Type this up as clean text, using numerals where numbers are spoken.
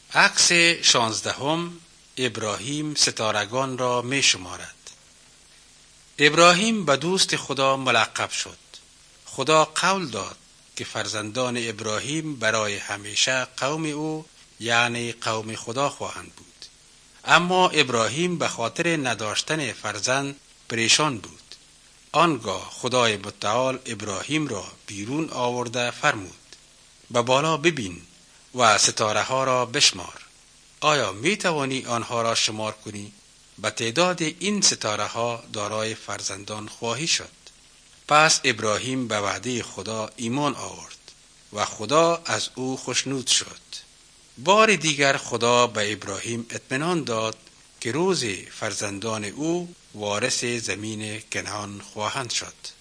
عکس 16 ابراهیم ستارگان را می شمارد. ابراهیم به دوست خدا ملقب شد. خدا قول داد که فرزندان ابراهیم برای همیشه قوم او یعنی قوم خدا خواهند بود. اما ابراهیم به خاطر نداشتن فرزند پریشان بود. آنگاه خدای متعال ابراهیم را بیرون آورده فرمود: به بالا ببین و ستاره ها را بشمار. آیا می توانی آنها را شمار کنی؟ به تعداد این ستاره ها دارای فرزندان خواهی شد. پس ابراهیم به وعده خدا ایمان آورد و خدا از او خوشنود شد. بار دیگر خدا به ابراهیم اطمینان داد که روزی فرزندان او وارث زمین کنعان خواهند شد.